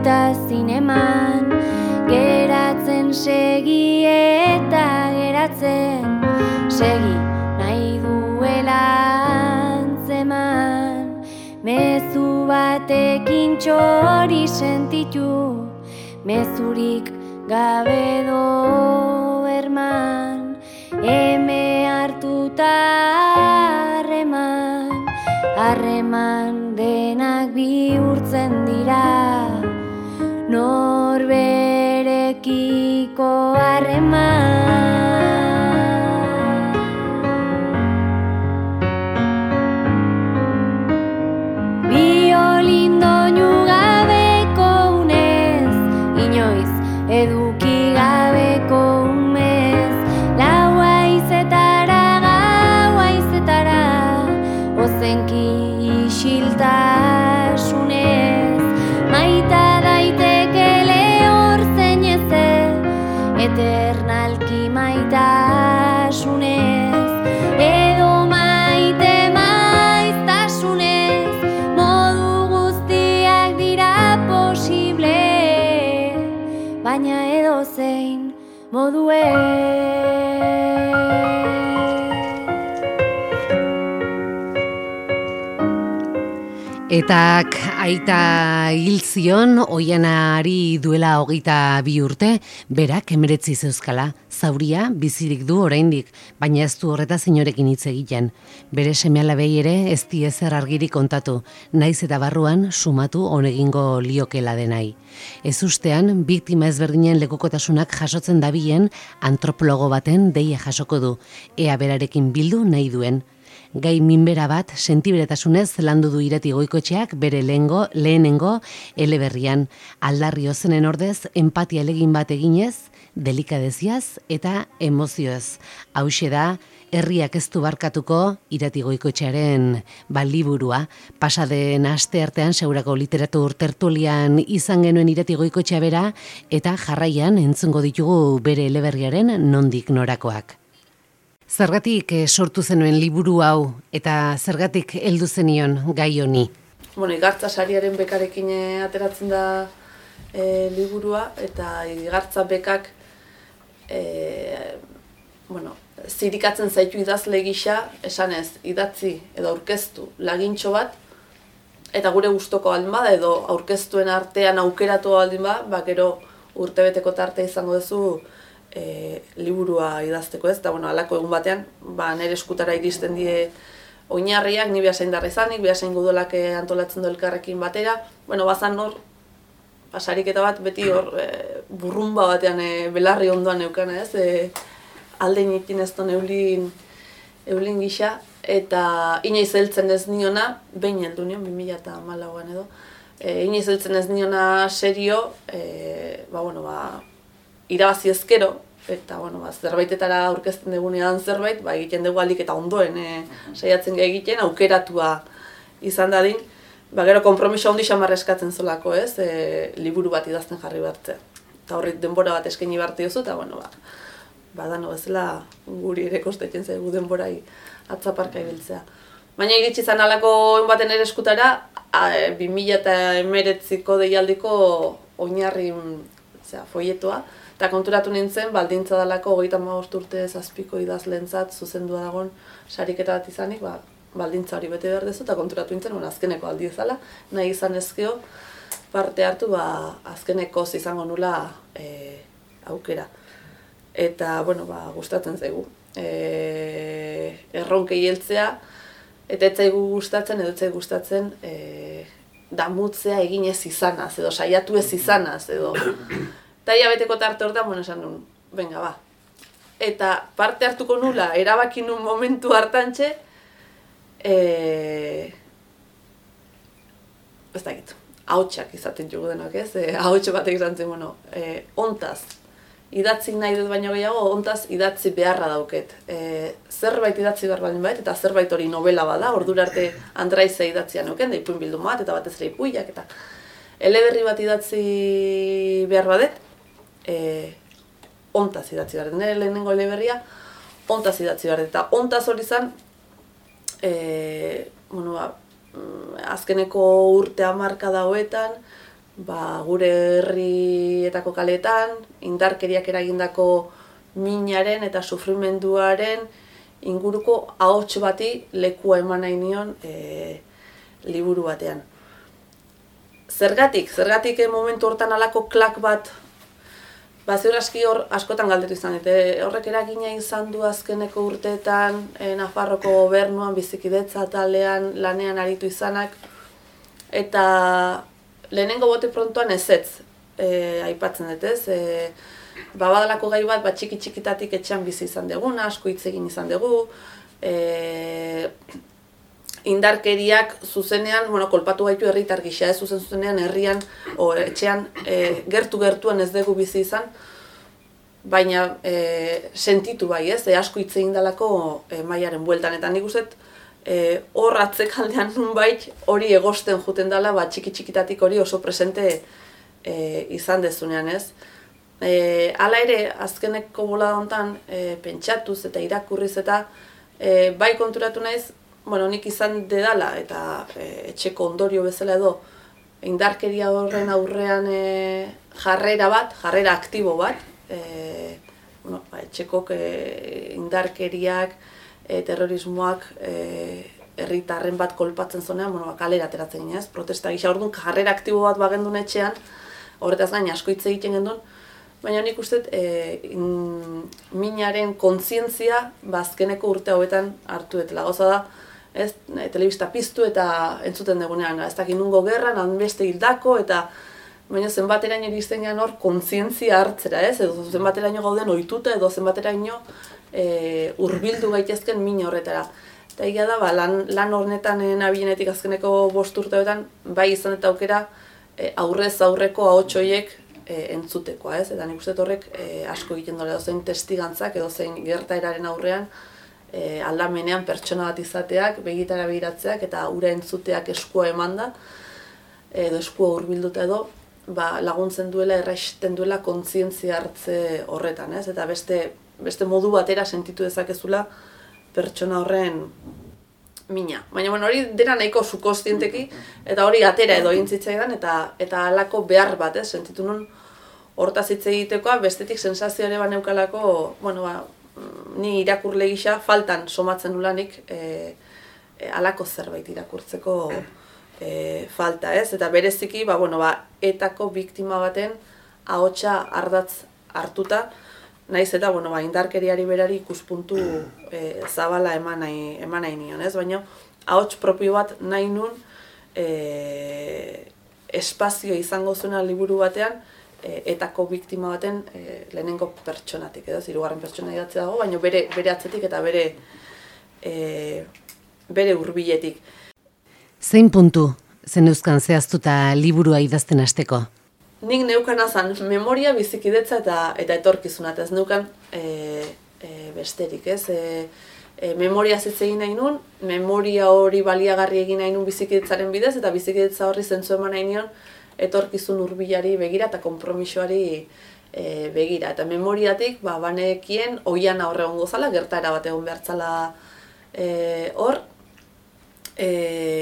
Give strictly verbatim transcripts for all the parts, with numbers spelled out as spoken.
eta zineman, geratzen segi eta geratzen, segi nahi duela antzeman, mezu batekin txori sentitu, mezurik gabe doberman, eme hartuta harreman, harreman denak bihurtzen dira, norberekiko harreman. Biolin doinu gabeko unez, inoiz eduki gabeko umez, lau haizetara gau haizetara, ozenki isiltasunez, maita daiteke lehor zeinezez, eternalki maitasunez, edo maite maiztasunez, modu guztiak dira posible, baina edozein modue. Etak aita hil zion Oianari duela hogeita bi urte, berak emeretzi zeuzkala, zauria bizirik du oraindik, baina ez du horretaz inorekin hitz egiten. Bere seme-alabei ere ez die ezer argirik kontatu, naiz eta barruan sumatu onegingo liokela denai. Ez ustean, biktima ezberdinen lekukotasunak jasotzen dabilen antropologo baten deia jasoko du, ea berarekin bildu nahi duen. Gai minbera bat sentiberetasunez landu du Irati Goikoetxeak bere lehengo, lehenengo eleberrian, aldarri ozenen ordez empatia elegin bat eginez, delikadeziaz eta emozioez. Hauxe da, herriak ez du barkatuko Irati Goikoetxearen baliburua. Pasaden aste artean segurako literatur tertulian izan genuen Irati Goikoetxea bera, eta jarraian entzungo ditugu bere eleberriaren nondik norakoak. Zergatik sortu zenuen liburu hau eta zergatik heldu zenion gai honi? Bueno, Igartza sariaren bekarekin ateratzen da e, liburua, eta Igartza bekak e, bueno, zirikatzen zaitu idazle gisa, esanez, idatzi edo aurkeztu lagintxo bat, eta gure gustoko aldin bada edo aurkeztuen artean aukeratu aldin bada, ba, gero urtebeteko tarte izango duzu E, liburua idazteko, ez, eta bueno, alako egun batean, ba, nire eskutara iristen die oinarriak, ni behasain darra izanik, behasain gudolak antolatzen du elkarrekin batera, bueno, bazan hor, pasariketa bat, beti hor, e, burrumba batean, e, belarri ondoan neukana, ez, e, aldein ikin ez don eulin, eulin gisa, eta inoiz heltzen ez niona, behin heldu nion, bi mila hamalauan edo, e, inoiz heltzen ez niona serio, e, ba, bueno, ba, irabazi ezkero, eta bueno, ba, zerbaitetara aurkezten dugunean zerbait, ba, egiten dugu alik eta ondoen e, saiatzen egiten, aukeratua izan dadin, ba, gero konpromiso handi xamar eskatzen zolako, ez, e, liburu bat idazten jarri bertzea. Eta horrik denbora bat eskaini barte diozu, eta bueno, ba, ba dano bezala guri ere kostetzen zaigu denborai atzaparka ibiltzea. Baina iritsi zan alako baten ere eskutara, bi mila hemeretziko deialdiko oinarri zera, foietoa, eta konturatu nintzen, baldintza dalako hogeita hamabost urte zazpiko idazleentzat zuzendua dagon sariketa bat izanik, ba, baldintza hori bete behar dezu, eta konturatu nintzen, bueno, azkeneko aldi ezala, nahi izan ezkeo parte hartu, ba, azkenekoz izango nula e, aukera. Eta, bueno, ba, gustatzen zaigu. E, erronkei heltzea, eta ez zaigu gustatzen, edo ez zaigu gustatzen, e, damutzea egin ez izanaz, edo saiatu ez izanaz, edo... Eta hilabeteko tarte hortan, bueno, esan nun, venga, ba. Eta parte hartuko nula, erabaki nun momentu hartantxe, e... ez dakit, ahotsak izaten jugu denak, ez? E, ahotxe batek izan zen, bueno, e, ontaz, idatzi nahi dut baino gehiago, ontaz idatzi beharra dauket. E, zerbait idatzi behar baldin bait, eta zerbait hori novela bada, ordura arte Andraize idatzia neuken, da ipuin bilduma bat, eta batez ere ipuiak, eta eleberri bat idatzi behar badet, e, ontaz idatzi behar, nire lehenengo eleberria, ontaz idatzi behar, eta ontaz hori zen, e, bueno, ba, azkeneko urte hamarka dauetan, ba, gure herrietako kaletan, indarkeriak eragindako minaren eta sufrimenduaren inguruko ahots bati lekua eman nahi nion e, liburu batean. Zergatik, zergatik momentu hortan alako klak bat, ba, ziur aski hor askotan galdetu izan, eta horrek eragina izan du azkeneko urteetan, e, Nafarroko gobernuan, bizikidetza talean, lanean aritu izanak, eta lehenengo bote prontoan ezetz, e, aipatzen dut ez, e, ba, badalako gai bat, ba, txiki txikitatik etxean bizi izan deguna, asko hitz egin izan dugu, e, indarkeriak zuzenean, bueno, kolpatu gaitu herritar gisa, ez zuzen zuzenean herrian, o etxean, e, gertu-gertuan ez dugu bizi izan, baina e, sentitu bai, ez, e, asko hitz egin dalako e, mailaren bueltan, eta nik uste, e, hor atzekaldean nunbait hori egosten juten dela, ba, txiki-txikitatik hori oso presente e, izan dezunean, ez. E, hala ere, azkeneko bolada hontan e, pentsatuz eta irakurriz eta e, bai konturatu naiz, bueno, nik izan dedala eta e, etxeko ondorio bezala edo indarkeria horren aurrean e, jarrera bat, jarrera aktibo bat, e, bueno, ba, etxekok e, indarkeriak, e, terrorismoak, e, herritarren bat kolpatzen zonean, bueno, ba, kalera ateratzen ginen, ez, protesta gisa, orduan jarrera aktibo bat bagendun etxean, horretaz gain asko hitz egiten gendun, baina nik uste e, minaren kontzientzia bazkeneko urte hauetan hartu etela. Gauza da, ez, e, telebista piztu eta entzuten dugunean, ez dakit nungo gerran, hanbeste hildako, eta baina zenbateraino iristen gehan hor kontzientzia hartzera, ez, edo zenbateraino gauden ohituta, edo zenbateraino e, hurbildu gaitezken min horretara. Eta egia da, ba, lan, lan hornetan e, nabienetik azkeneko bost urte hauetan, bai izan eta aukera e, aurrez aurreko ahots horiek E, entzutekoa, ez? Eta nik uste horrek e, asko egiten dole, edozein testigantzak, edozein gertaeraren aurrean e, aldamenean pertsona bat izateak, begitara begiratzeak eta ura entzuteak eskua emanda, edo eskua hurbilduta edo, ba, laguntzen duela, erraisten duela kontzientzia hartze horretan, ez? Eta beste, beste modu batera sentitu dezakezula pertsona horren mina. Baina bueno, hori dena nahiko sukostienteki, eta hori atera edo intzitzaidan, eta eta halako behar bat, ez, sentitu nun hortaz hitz egitekoa, bestetik sensazio ere baneukalako, bueno, ba, ni irakurle gisa faltan somatzen nulanik e, e, halako zerbait irakurtzeko e, falta, ez, eta bereziki, ba, bueno, ba, etako biktima baten ahotsa ardatz hartuta, naiz eta, bueno, ba, indarkeriari berari ikuspuntu e, zabala eman nahi, eman nahi nion, ez? Baina, ahots propio bat nahi nun e, espazio izango zuena liburu batean, e, etako biktima baten e, lehenengo pertsonatik, edo, hirugarren pertsona idatzi dago, baina bere, bere atzetik eta bere, e, bere hurbiletik. Zein puntu zen euskan zehaztuta liburua idazten hasteko? Nik neukana zan memoria, bizikidetza eta eta etorkizuna, eta ez neukan e, e, besterik, ez? E, e, memoria hitz egin nahi nun, memoria hori baliagarri egin nahi nun bizikidetzaren bidez, eta bizikidetza horri zentzu eman nahi nion etorkizun hurbilari begira eta konpromisoari e, begira. Eta memoriatik, ba, banekien oiana horre egongo zala, gertaera bat egon behartzala e, hor, e,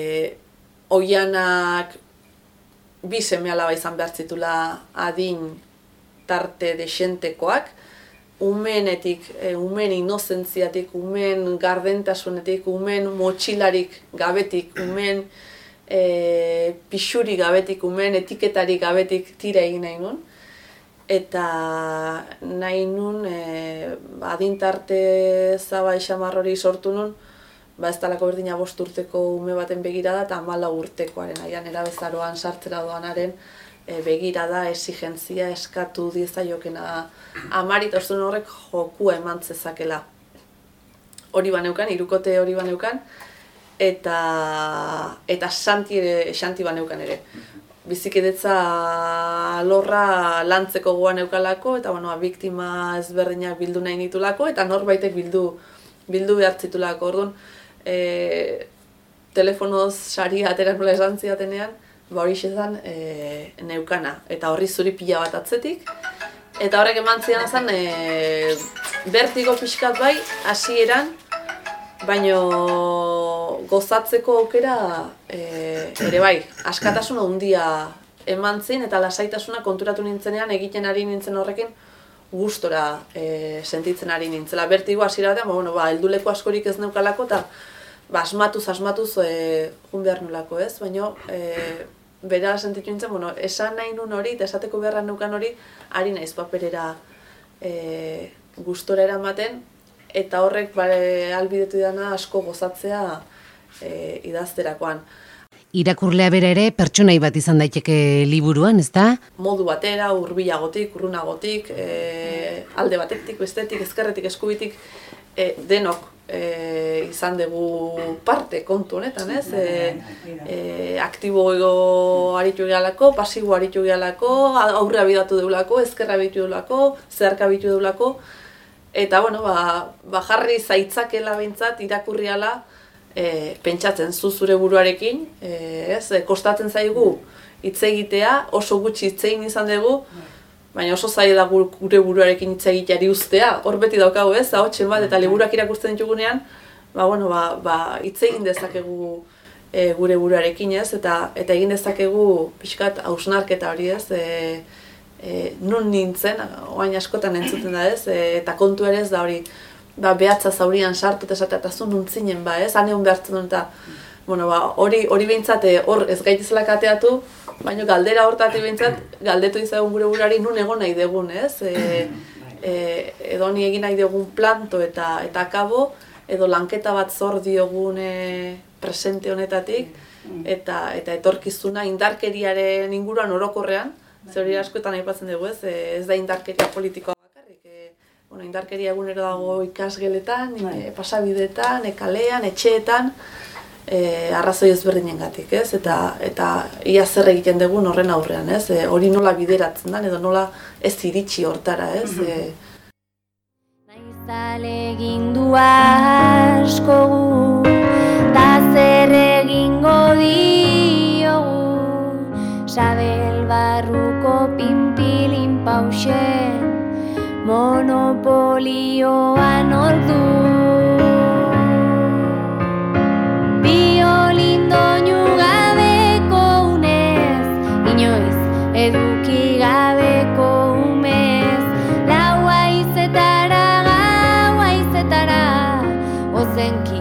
oianak bi seme-alaba izan behar zitula adin tarte desentekoak, umenetik, e, umen inozentziatik, umen gardentasunetik, umen motxilarik gabetik, umen e, pixuri gabetik, umen etiketarik gabetik tira egin nahi nun. Eta nahi nun e, adin tarte zaba xamar hori sortu nun, ba ez talako berdina bost urteko ume baten begirada eta hamalau urtekoaren, aian erabezaroan sartzera doanaren e, begirada, exigentzia, eskatu diezaiokena amari, eta uste horrek jokua eman zezakela. Hori baneukan, hirukote hori baneukan, eta, eta xanti, ere, xanti baneukan ere. Bizikidetza lorra lantzeko goan neukalako, eta bueno, biktima ezberdinak bildu nahi nitulako, eta norbaitek bildu, bildu behar zitulako. Orduan, E, telefonoz saria atera nola esan zidatenean, ba hori xezan e, neukana, eta horri zuri pila bat atzetik, eta horrek eman zidan zen e, bertigo pixkat bai, hasieran, baino gozatzeko aukera e, ere bai, askatasun handia eman zin eta lasaitasuna konturatu nintzenean egiten ari nintzen horrekin gustora e, sentitzen ari nintzela. Bertigo hasiera da, bueno, ba, helduleko askorik ez neukalako eta ba, asmatuz, asmatuz e, jun behar nulako, ez? Baina e, bera sentitu nintzen, bueno, esan nahi nun hori eta esateko beharra neukan hori ari naiz paperera e, gustora eramaten eta horrek bare, albidetu dana asko gozatzea e, idazterakoan. Irakurlea bera ere pertsonai bat izan daiteke liburuan, ezta? Modu batera, hurbilagotik, urrunagotik, e, alde batetik, bestetik, ezkerretik, eskubitik, e, denok e, izan dugu parte kontu honetan, ez? E, e, aktibo aritu gehalako, pasibo aritu gehalako, aurre abidatu deulako, ezkerra abitu deulako, zeharka abitu deulako, eta, bueno, ba, ba jarri zaitzakela behintzat irakurriala, E, pentsatzen zu zure buruarekin, e, ez, e, kostatzen zaigu hitz egitea, oso gutxi hitz egin izan dugu, baina oso zaila da gure buruarekin hitz egiteari uztea. Hor beti daukagu, ez, ahotsen bat eta liburuak irakurtzen ditugunean, ba bueno, ba, ba hitz egin dezakegu e, gure buruarekin, ez, eta eta egin dezakegu pixkat hausnarketa hori, ez, e, e, nun nintzen, orain askotan entzuten da, ez, e, eta kontu ere ez da hori, ba, behatza zaurian sartu eta esatea eta zu nuntzinen ba, ez, han egon behartzen duen eta bueno, ba, hori, hori behintzat hor ez gaitizela kateatu, baina galdera hortatik behintzat galdetu izagun gure burari nun egon nahi degun, ez? E, e, edo ni egin nahi degun planto eta eta akabo, edo lanketa bat zor diogun e, presente honetatik, eta eta etorkizuna indarkeriaren inguruan orokorrean, ze hori askotan aipatzen dugu, ez? Ez da indarkeria politikoa. Bueno, indarkeria egunero dago ikasgeletan, e, pasabideetan, e, kalean, etxeetan, e, arrazoi ezberdinengatik, ez? Eta eta ia zer egiten dugun horren aurrean, ez? E, hori nola bideratzen da edo nola ez iritsi hortara, ez? E, Naiz alegin asko gu, ta zer egingo diogu, Sabel barruko pinpilin pausen, monopolioan ordu. Biolin doinu gabeko unez, inoiz eduki gabeko umez, lau haizetara, gau haizetara, ozenki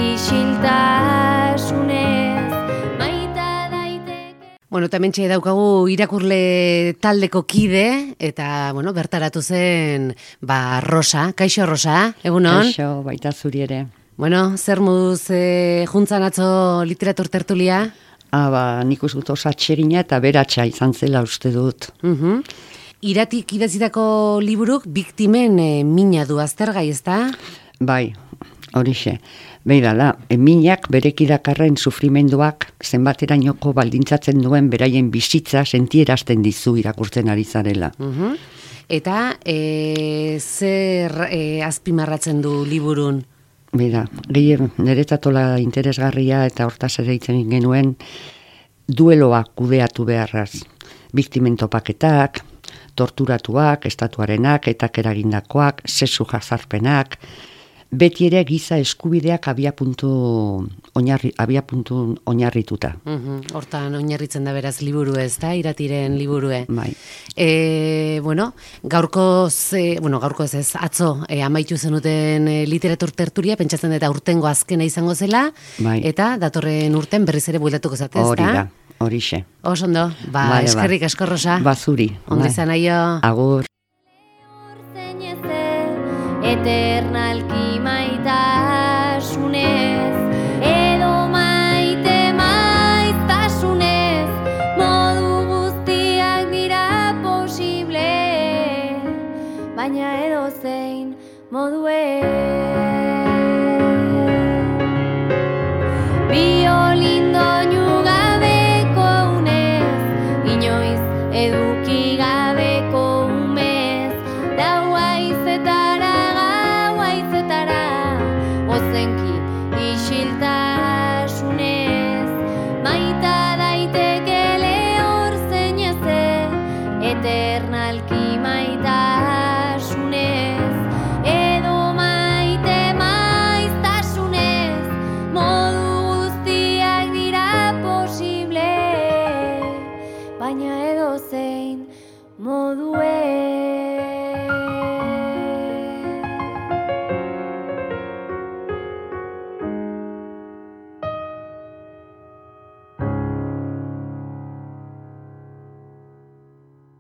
isiltasunez, maita daiteke. Bueno, tamentxe daukagu irakurle taldeko kide, eta, bueno, bertaratu zen, ba, Rosa. Kaixo, Rosa, egunon? Kaixo, baita zuri ere. Bueno, zer moduz e, juntzan atzo literatur tertulia? Ah, ba, nik uste dut oso atsegina eta beratxa izan zela uste dut. Uh-huh. Iratik idazitako liburuk biktimen e, mina du aztergai, ezta? Bai, horixe. Beidala, minak berek irakarren sufrimenduak zenbaterainoko baldintzatzen duen beraien bizitza sentierazten dizu irakurtzen ari zarela. Uh-huh. Eta e, zer e, azpimarratzen du liburun? Beida, gehien niretatola interesgarria eta hortaz ere itzen genuen dueloak kudeatu beharraz. Biktimen topaketak, torturatuak, estatuarenak, etak eragindakoak, sexu jazarpenak, beti ere giza eskubideak abia puntu oinarri, abia puntu oinarrituta. Uhum, hortan oinarritzen da beraz liburu ez da, Iratiren liburue. Bai. E, bueno, gaurko ze, bueno, gaurko ez ez, atzo e, amaitu zenuten e, literatur tertulia, pentsatzen eta urtengo azkena izango zela, bai. Eta datorren urten berriz ere bueltatuko zatez, Hori da, horixe. Oso ondo, ba, Vale, eskerrik asko, Rosa. Ba, zuri. Ondo izan aio. Agur. Eternalki maitasunez, edo maite maiztasunez, modu guztiak dira posible, baina edozein modue. Bio